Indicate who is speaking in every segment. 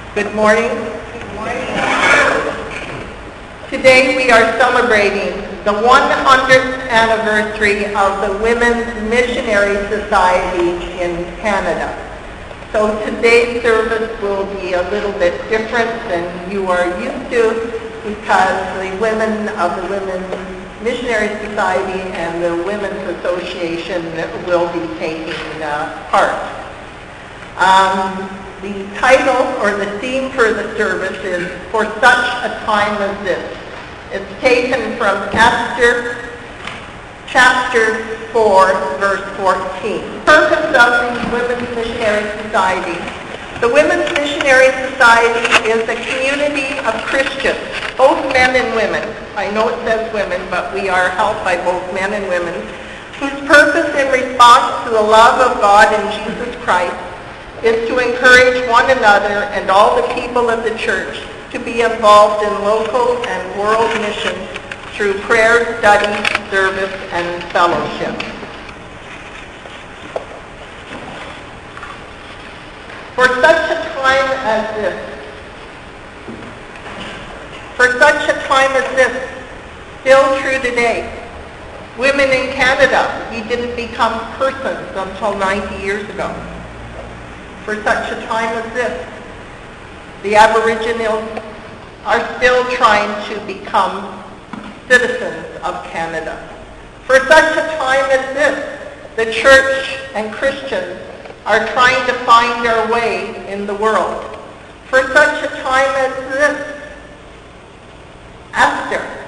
Speaker 1: Good morning. Today we are celebrating the 100th anniversary of the Women's Missionary Society in Canada. So today's service will be a little bit different than you are used to because the women of the Women's Missionary Society and the Women's Association will be taking part. The title or the theme for the service is For Such a Time as This. It's taken from Esther chapter 4, verse 14. Purpose of the Women's Missionary Society. The Women's Missionary Society is a community of Christians, both men and women. I know it says women, but we are helped by both men and women, whose purpose in response to the love of God in Jesus Christ is to encourage one another and all the people of the church to be involved in local and world missions through prayer, study, service, and fellowship. For such a time as this, still true today, women in Canada, we didn't become persons until 90 years ago. For such a time as this, the Aboriginals are still trying to become citizens of Canada. For such a time as this, the church and Christians are trying to find our way in the world. For such a time as this, Esther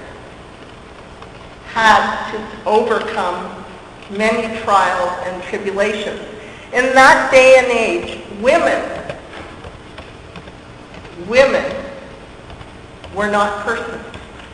Speaker 1: had to overcome many trials and tribulations. In that day and age, women were not persons.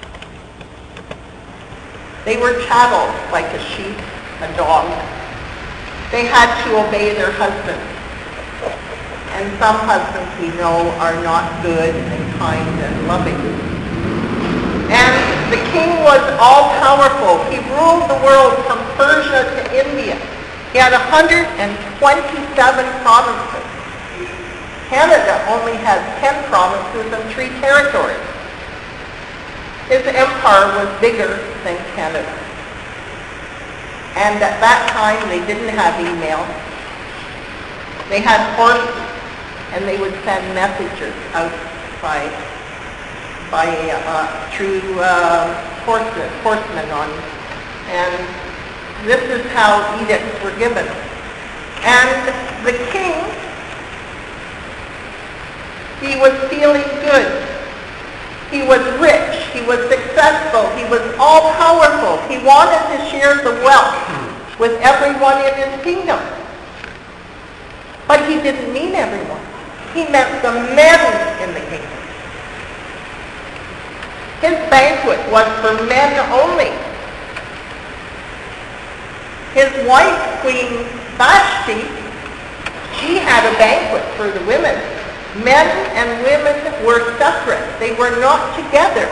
Speaker 1: They were chattel like a sheep, a dog. They had to obey their husbands. And some husbands we know are not good and kind and loving. And the king was all-powerful. He ruled the world from Persia to India. He had 127 provinces. Canada only has 10 provinces and 3 territories. His empire was bigger than Canada. And at that time, they didn't have email. They had horses, and they would send messages out through horsemen on, and this is how edicts were given. And the king, he was feeling good. He was rich. He was successful. He was all-powerful. He wanted to share the wealth with everyone in his kingdom. But he didn't mean everyone. He meant the men in the kingdom. His banquet was for men only. His wife, Queen Vashti, she had a banquet for the women. Men and women were separate. They were not together.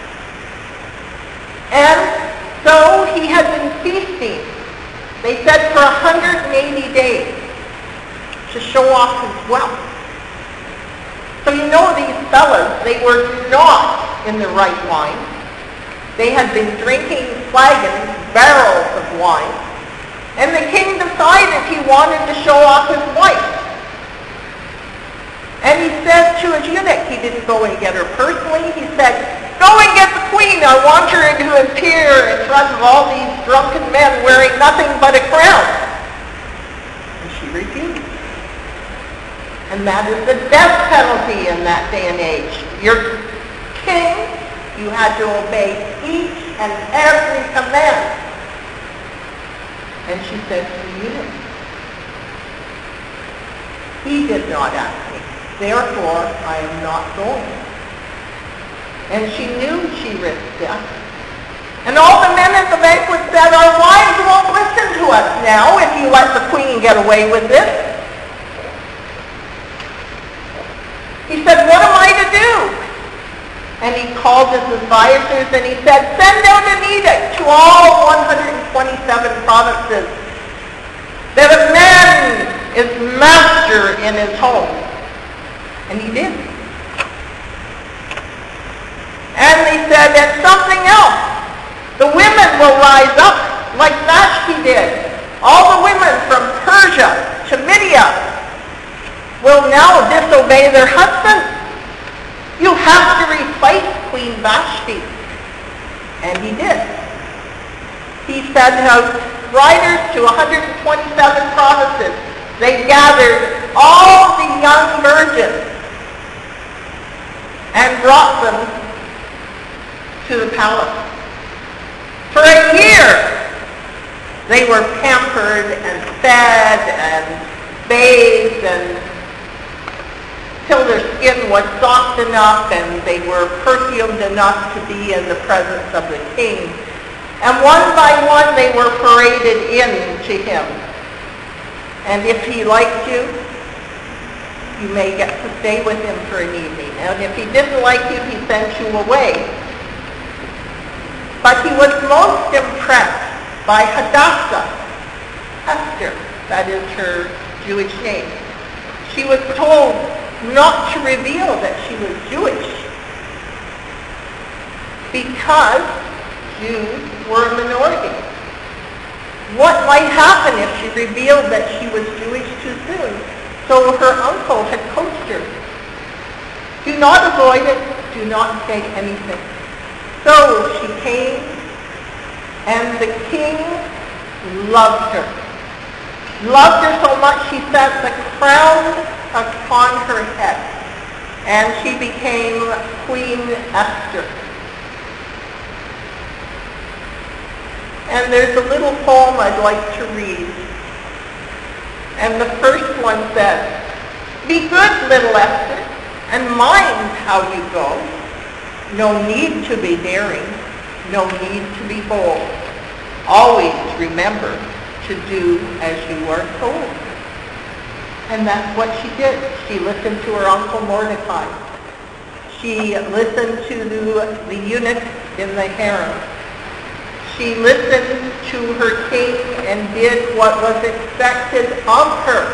Speaker 1: And so he had been feasting, they said, for 180 days to show off his wealth. So you know these fellas, they were not in the right wine. They had been drinking flagons, barrels of wine. And the king decided he wanted to show off his wife. And he said to his eunuch, he didn't go and get her personally, he said, go and get the queen, I want her to appear in front of all these drunken men wearing nothing but a crown. And she refused. And that is the death penalty in that day and age. Your king, you had to obey each and every command. And she said to the eunuch, he did not ask me. Therefore, I am not going. And she knew she risked death. And all the men at the banquet said, our wives won't listen to us now if you let the queen get away with this. He said, what am I to do? And he called his advisors and he said, send out an edict to all 127 provinces that a man is master in his home. And he did. And they said, and something else. The women will rise up like Vashti did. All the women from Persia to Media will now disobey their husbands. You have to replace Queen Vashti. And he did. He sent out riders to 127 provinces. They gathered all the young virgins and brought them to the palace. For a year, they were pampered and fed and bathed till their skin was soft enough and they were perfumed enough to be in the presence of the king. And one by one they were paraded in to him. And if he liked you, you may get to stay with him for an evening. And if he didn't like you, he sent you away. But he was most impressed by Hadassah, Esther, that is her Jewish name. She was told not to reveal that she was Jewish because Jews were a minority. What might happen if she revealed that she was Jewish too soon? So her uncle had coached her. Do not avoid it. Do not say anything. So she came, and the king loved her. Loved her so much he set the crown upon her head, and she became Queen Esther. And there's a little poem I'd like to read. And the first one says, "Be good, little Esther, and mind how you go. No need to be daring, no need to be bold. Always remember to do as you are told." And that's what she did. She listened to her uncle Mordecai. She listened to the eunuch in the harem. She listened to her king and did what was expected of her.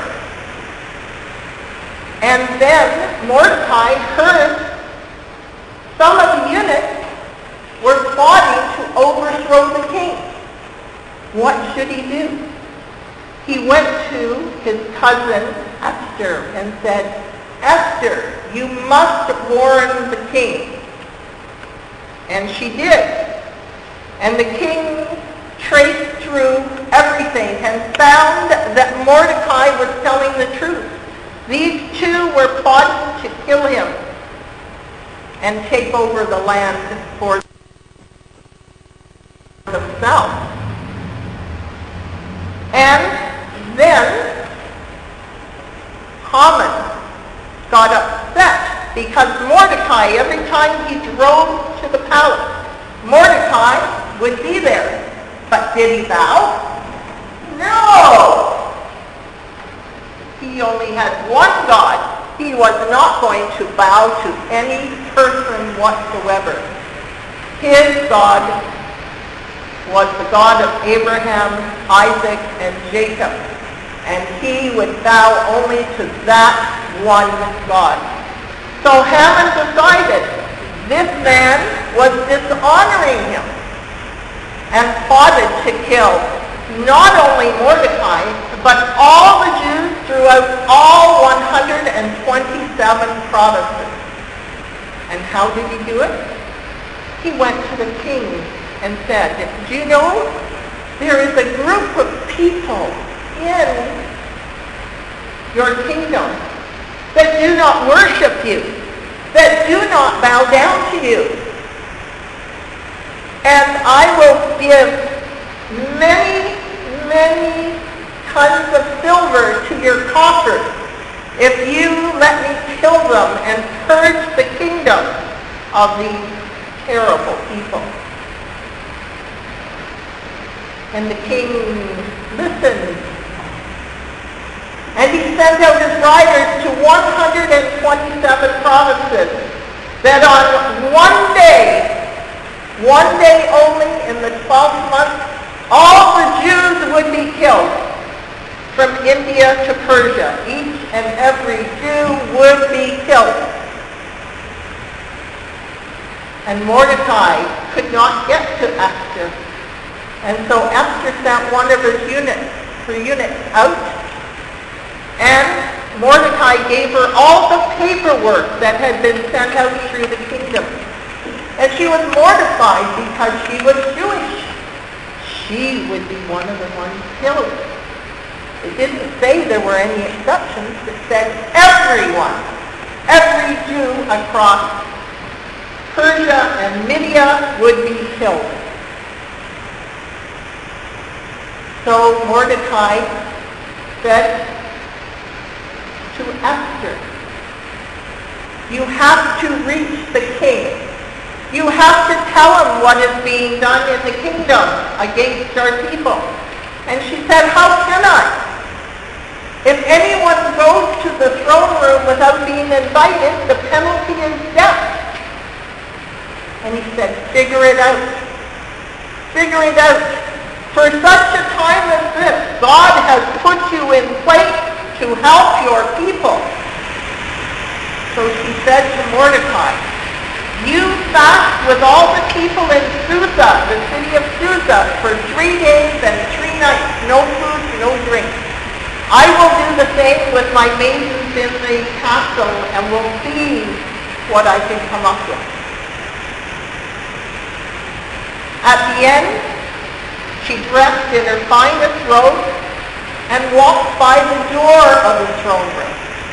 Speaker 1: And then Mordecai heard some of the eunuchs were plotting to overthrow the king. What should he do? He went to his cousin Esther and said, "Esther, you must warn the king." And she did. And the king traced through everything and found that Mordecai was telling the truth. These two were plotting to kill him and take over the land for themselves. And then Haman got upset because Mordecai, every time he drove to the palace, Mordecai would be there. But did he bow? No! He only had one God. He was not going to bow to any person whatsoever. His God was the God of Abraham, Isaac, and Jacob. And he would bow only to that one God. So Haman decided this man was dishonoring him and plotted to kill not only Mordecai, but all the Jews throughout all 127 provinces. And how did he do it? He went to the king and said, "Do you know, there is a group of people in your kingdom that do not worship you, that do not bow down to you. And I will give many, many tons of silver to your coffers if you let me kill them and purge the kingdom of these terrible people." And the king listened. And he sent out his riders to 127 provinces, that on one day only in the 12th month, all the Jews would be killed from India to Persia. Each and every Jew would be killed. And Mordecai could not get to Esther. And so Esther sent one of her eunuchs out, and Mordecai gave her all the paperwork that had been sent out through the kingdom. And she was mortified because she was Jewish. She would be one of the ones killed. It didn't say there were any exceptions. It said everyone, every Jew across Persia and Media would be killed. So Mordecai said to Esther, you have to reach the king. You have to tell him what is being done in the kingdom against our people. And she said, how can I? If anyone goes to the throne room without being invited, the penalty is death. And he said, figure it out. Figure it out. For such a time as this, God has put you in place to help your people. So she said to Mordecai, you fast with all the people in Susa, the city of Susa, for 3 days and 3 nights, no food, no drink. I will do the same with my maidens in the castle, and will see what I can come up with. At the end, she dressed in her finest robe and walked by the door of the throne room.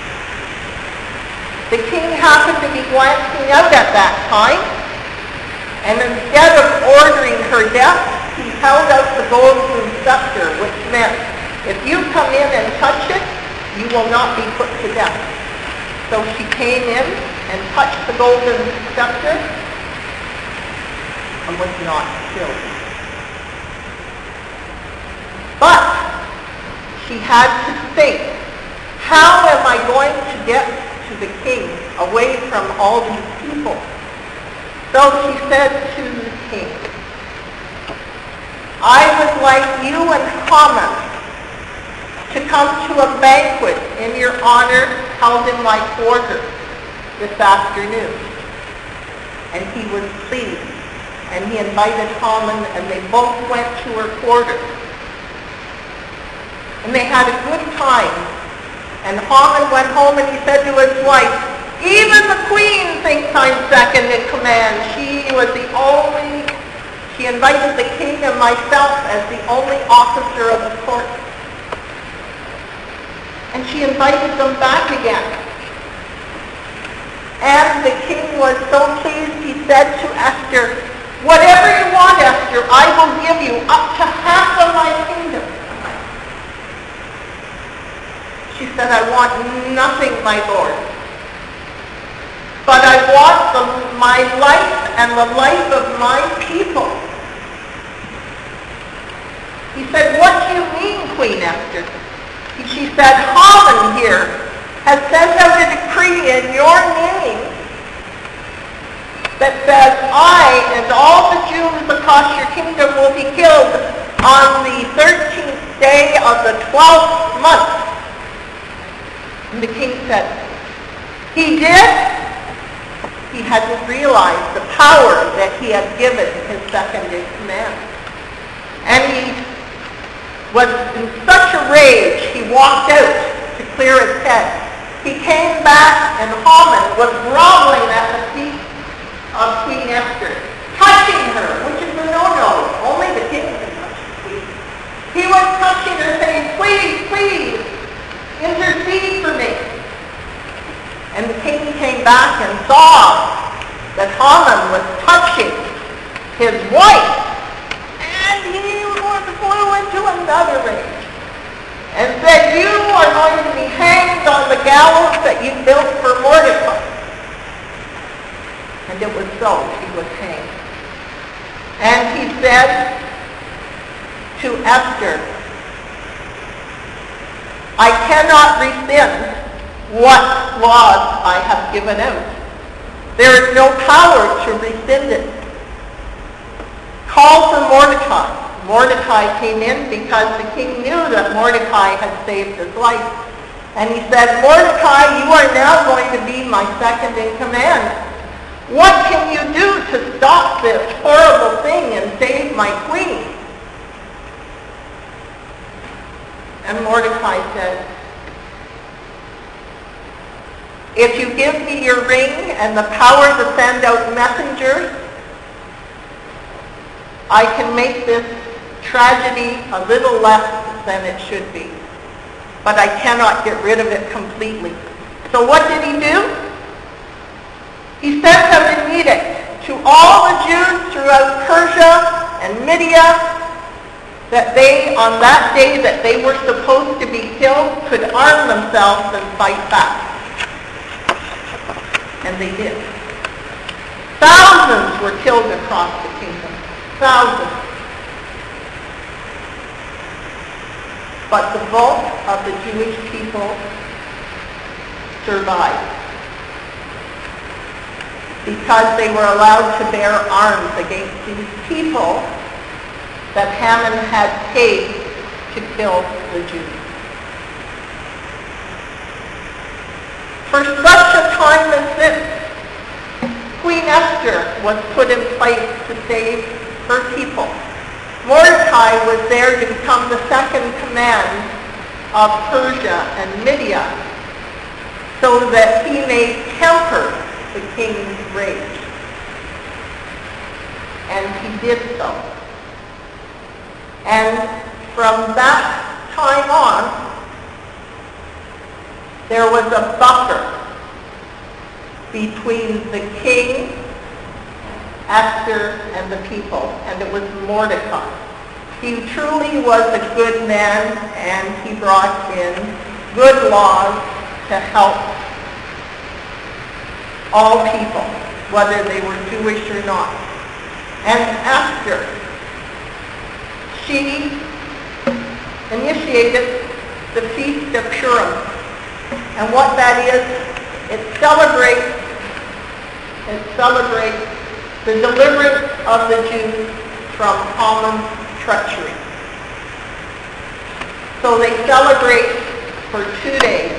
Speaker 1: The king happened to be glancing out at that time, and instead of ordering her death, he held out the golden scepter, which meant, if you come in and touch it, you will not be put to death. So she came in and touched the golden scepter and was not killed. But she had to think, how am I going to get to the king away from all these people? So she said to the king, I would like you and Haman to come to a banquet in your honor held in my quarters this afternoon. And he was pleased. And he invited Haman, and they both went to her quarters. And they had a good time. And Haman went home and he said to his wife, even the queen thinks I'm second in command. She invited the king and myself as the only officer of the court. And she invited them back again. And the king was so pleased, he said to Esther, whatever you want, Esther, I will give you up to half of my kingdom. She said, I want nothing, my lord. But I want my life and the life of my people. He said, what do you mean, Queen Esther? She said, Haman here has sent out a decree in your name that says I and all the Jews across your kingdom will be killed on the 13th day of the 12th month. And the king said, he did? He hadn't realized the power that he had given his second in command. And he was in such a rage, he walked out to clear his head. He came back, and Haman was groveling at the feet of Queen Esther, touching her, which is a no-no. Only the king can touch the queen. He was touching her, saying, please, please, intercede for me. And the king came back and saw that Haman was touching his wife, and he flew into another rage and said, you are going to be hanged on the gallows that you built for Mordecai. And it was so. He was hanged. And he said to Esther, I cannot rescind what laws I have given out. There is no power to rescind it. Call for Mordecai. Mordecai came in because the king knew that Mordecai had saved his life. And he said, Mordecai, you are now going to be my second in command. What can you do to stop this horrible thing and save my queen? And Mordecai said, if you give me your ring and the power to send out messengers, I can make this tragedy a little less than it should be. But I cannot get rid of it completely. So what did he do? He sent out an edict to all the Jews throughout Persia and Media that they, on that day that they were supposed to be killed, could arm themselves and fight back. And they did. Thousands were killed across the kingdom. Thousands. But the bulk of the Jewish people survived because they were allowed to bear arms against these people that Haman had paid to kill the Jews. For such a time as this, Queen Esther was put in place to save her people. Mordecai was there to become the second command of Persia and Media so that he may temper the king's rage. And he did so. And from that time on, there was a buffer between the king, Esther, and the people, and it was Mordecai. He truly was a good man, and he brought in good laws to help all people, whether they were Jewish or not. And Esther, she initiated the Feast of Purim. And what that is, it celebrates the deliverance of the Jews from Haman's treachery. So they celebrate for 2 days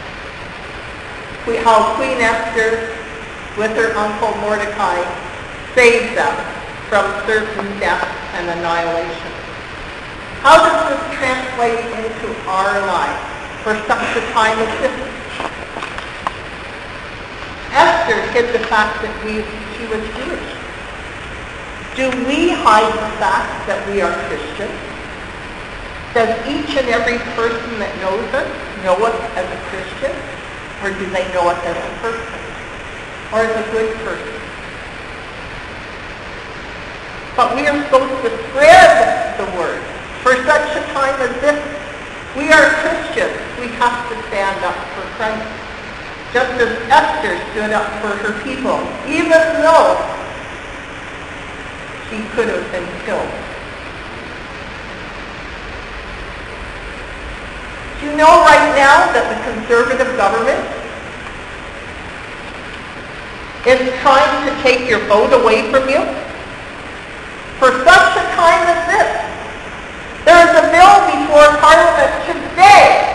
Speaker 1: how Queen Esther, with her uncle Mordecai, saved them from certain death and annihilation. How does this translate into our lives for such a time as this? Esther hid the fact that she was Jewish. Do we hide the fact that we are Christians? Does each and every person that knows us know us as a Christian? Or do they know us as a person? Or as a good person? But we are supposed to spread the word. For such a time as this, we are Christians. We have to stand up for Christ. Just as Esther stood up for her people, even though she could have been killed. Do you know right now that the conservative government is trying to take your vote away from you? For such a time as this, there is a bill before Parliament today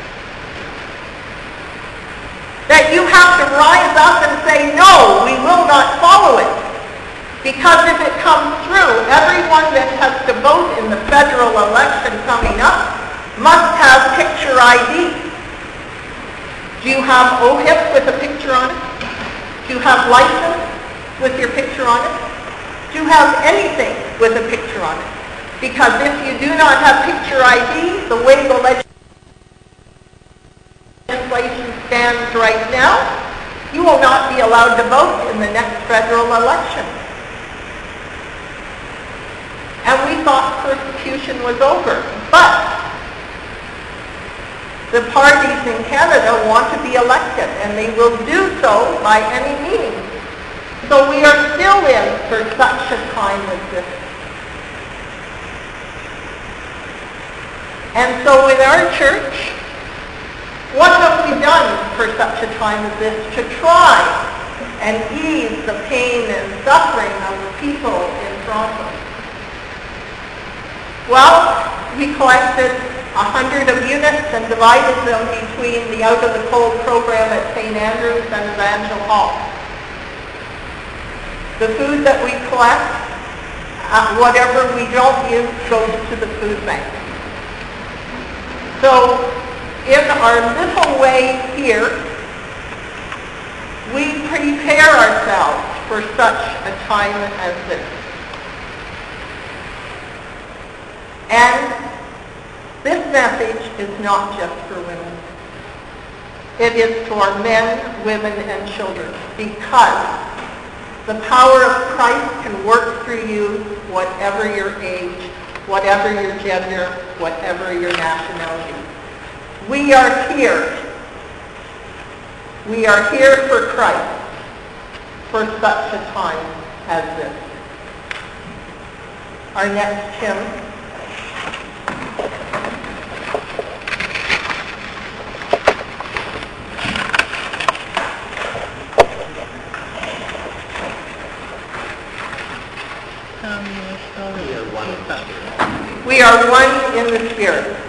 Speaker 1: that you have to rise up and say, no, we will not follow it. Because if it comes through, everyone that has to vote in the federal election coming up must have picture ID. Do you have OHIP with a picture on it? Do you have license with your picture on it? Do you have anything with a picture on it? Because if you do not have picture ID, the way the legislation stands right now, you will not be allowed to vote in the next federal election. And we thought persecution was over. But the parties in Canada want to be elected, and they will do so by any means. So we are still in for such a time as this. And so in our church, what have we done for such a time as this to try and ease the pain and suffering of the people in Toronto? Well, we collected 100 of units and divided them between the Out of the Cold program at St. Andrews and Evangel Hall. The food that we collect, whatever we don't use, goes to the food bank. So in our little way here, we prepare ourselves for such a time as this. And this message is not just for women. It is for men, women, and children, because the power of Christ can work through you, whatever your age, whatever your gender, whatever your nationality. We are here. We are here for Christ, for such a time as this. Our next hymn. We are one in the Spirit.